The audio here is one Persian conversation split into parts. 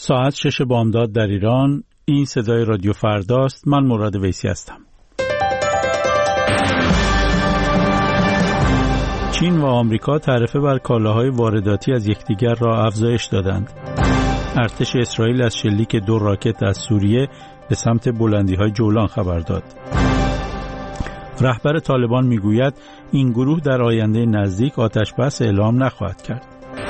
ساعت 6 بامداد در ایران. این صدای رادیو فرداست. من مراد ویسی هستم. چین و آمریکا تعرفه بر کالاهای وارداتی از یکدیگر را افزایش دادند. ارتش اسرائیل از شلیک 2 راکت از سوریه به سمت بلندی‌های جولان خبر داد. رهبر طالبان میگوید این گروه در آینده نزدیک آتش‌بس اعلام نخواهد کرد.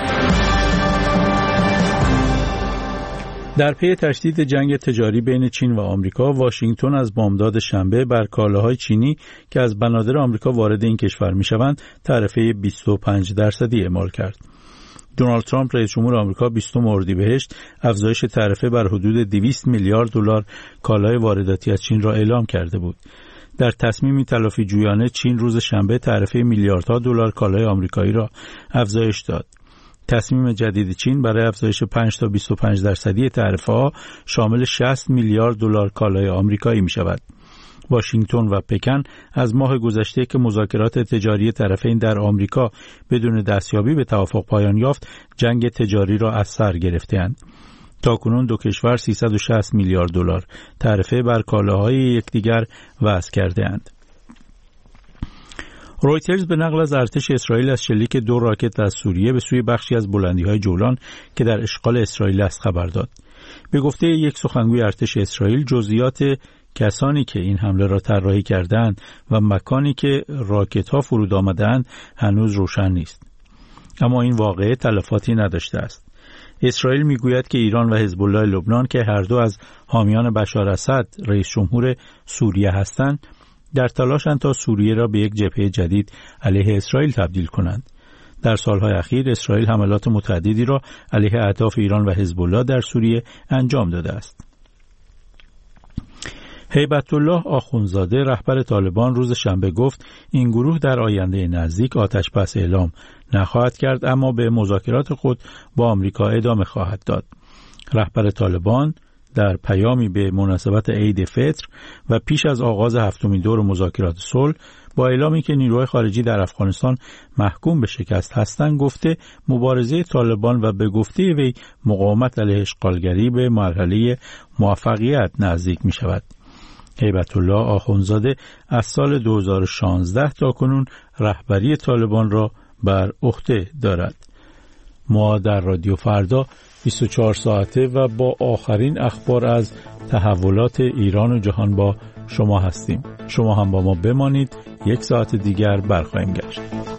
در پی تشدید جنگ تجاری بین چین و آمریکا، واشنگتن از بامداد شنبه بر کالاهای چینی که از بنادر آمریکا وارد این کشور می‌شوند، تعرفه 25% اعمال کرد. دونالد ترامپ رئیس جمهور آمریکا 20 اردیبهشت افزایش تعرفه بر حدود 200 میلیارد دلار کالای وارداتی از چین را اعلام کرده بود. در تصمیمی تلافی جویانه، چین روز شنبه تعرفه میلیاردها دلار کالای آمریکایی را افزایش داد. تصمیم جدید چین برای افزایش 5 تا 25% تعرفه‌ها شامل 60 میلیارد دلار کالای آمریکایی می‌شود. واشنگتن و پکن از ماه گذشته که مذاکرات تجاری طرفین در آمریکا بدون دستیابی به توافق پایان یافت، جنگ تجاری را از سر گرفته‌اند. تاکنون دو کشور 360 میلیارد دلار تعرفه بر کالاهای یکدیگر وضع کرده‌اند. رویترز به نقل از ارتش اسرائیل از شلیک 2 راکت از سوریه به سوی بخشی از بلندی‌های جولان که در اشغال اسرائیل است خبر داد. به گفته یک سخنگوی ارتش اسرائیل، جزئیات کسانی که این حمله را طراحی کردند و مکانی که راکت‌ها فرود آمدند هنوز روشن نیست. اما این واقعه تلفاتی نداشته است. اسرائیل میگوید که ایران و حزب الله لبنان که هر دو از حامیان بشار اسد رئیس جمهور سوریه هستند، در تلاشند تا سوریه را به یک جبهه جدید علیه اسرائیل تبدیل کنند. در سالهای اخیر اسرائیل حملات متعددی را علیه اهداف ایران و حزب الله در سوریه انجام داده است. هیبت الله آخوندزاده رهبر طالبان روز شنبه گفت این گروه در آینده نزدیک آتش‌بس اعلام نخواهد کرد، اما به مذاکرات خود با آمریکا ادامه خواهد داد. رهبر طالبان در پیامی به مناسبت عید فطر و پیش از آغاز 7مین دور مذاکرات صلح با اعلامی که نیروهای خارجی در افغانستان محکوم به شکست هستند گفته مبارزه طالبان و به گفته وی مقاومت علیه اشغالگری به مرحله موفقیت نزدیک می شود. هیبت الله آخوندزاده از سال 2016 تا کنون رهبری طالبان را بر عهده دارد. ما در رادیو فردا 24 ساعته و با آخرین اخبار از تحولات ایران و جهان با شما هستیم. شما هم با ما بمانید. 1 ساعت دیگر برخواهیم گشت.